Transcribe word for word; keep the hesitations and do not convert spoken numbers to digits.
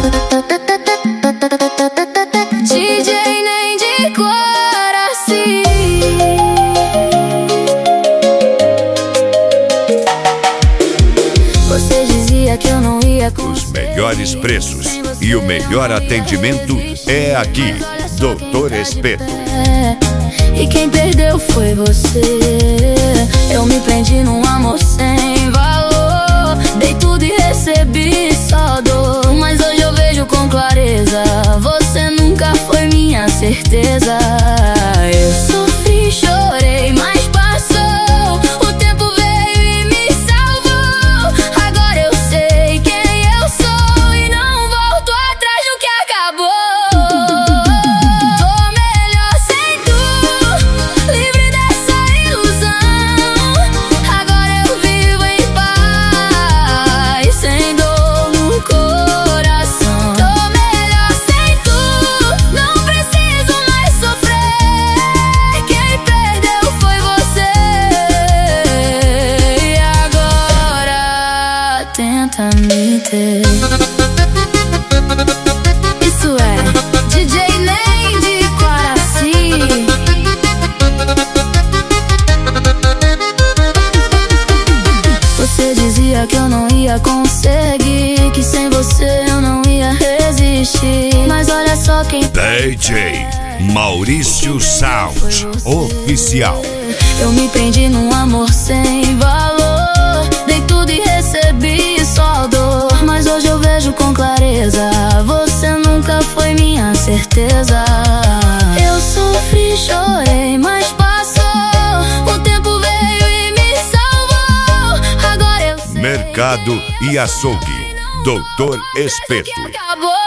D J nem de Coraci. Você dizia que eu não ia conseguir. Os melhores preços e o melhor atendimento é aqui, doutor Espeto. E quem perdeu foi você. Eu me prendi num amor sem valor. Dei tudo e recebi só dor. Mas hoje eu vejo com clareza, você nunca foi minha certeza. Eu sofri, chorei, mas passou. O tempo veio e me salvou. Agora eu sei quem eu sou e não volto atrás do que acabou. Tô melhor sem tu, livre dessa ilusão. Agora eu vivo em paz, sem dor no coração. Tô melhor sem tu, não preciso mais sofrer. Quem perdeu foi você. E agora tenta me ter. Isso é D J nem de Coraci. Você dizia que eu não ia conseguir, que sem você eu não ia resistir. Mas olha só quem D J Maurício Sound Oficial. eu me prendi num amor sem valor. Dei tudo e recebi só dor. Mas hoje eu vejo com clareza, você nunca foi minha certeza. Eu sofri, chorei, mas passou. O tempo veio e me salvou. Agora eu sei Mercado e açougue, doutor Espeto. que acabou.